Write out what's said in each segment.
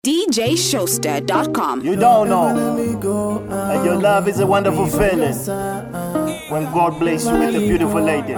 DJShowster.com. You don't know. And your love is a wonderful feeling when God bless you with a beautiful lady.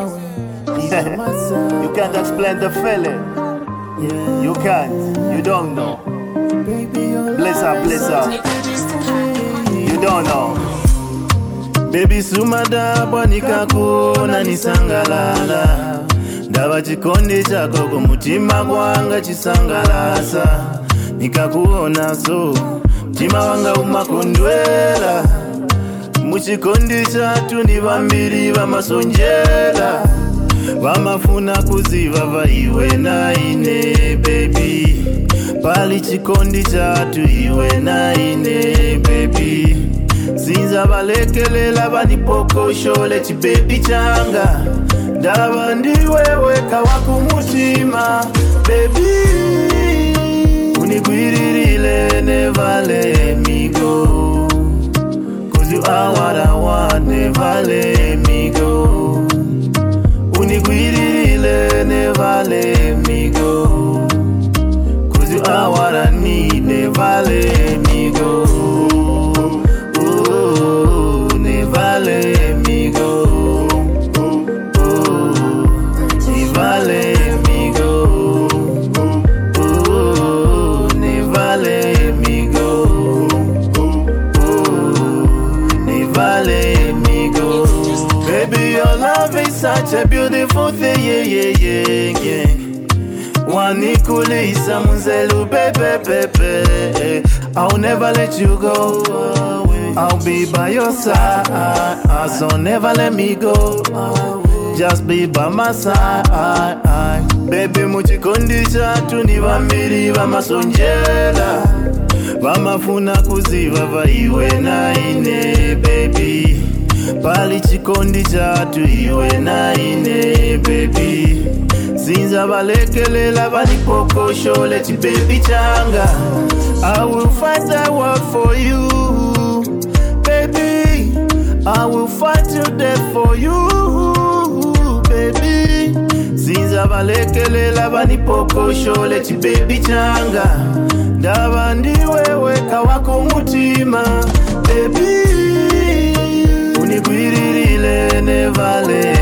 You can't explain the feeling. You can't. You don't know. Bless her, bless her. You don't know. Baby sumada bonika kuna nisangalala. Ndaba chikondi chako kumutima kwanga chisangalasa. Nikakuona so mtima wanga umakondwela. Muchikondi chatu ni vambiri vamasonjela. Vamafuna kuziva vaiwe na ine baby. Pali chikondi chatu iwe na ine baby. Sinza valekelela vanipokoshole chibaby changa. Ndaba ndiwewe kawakumutima baby. Unigwiririle, never let me go. Cause you are what I want, never let me go. Unigwiririle, never let me go. Cause you are what I need, never let me go. Oh, never let me go. Oh, never let me go. Let me go. Oh, never let me go. Baby, your love is such a beautiful thing, yeah. Wanikulisa munzelu, baby. I'll never let you go. I'll be by your side, so never let me go. Just be by my side. Baby, muchikondi chatu ni vambiri vamasonjela. Vamafuna kuziva vaiwe na ine baby. Pali chikondi chatu iwe na ine baby. Sinza valekelela vanipokoshole chibaby changa. I will fight that world for you baby. I will fight to death for you baby. Sinza valekelela vanipokoshole chibaby changa. Ndaba ndiwewe kawakumutima baby. Unigwiririle, never let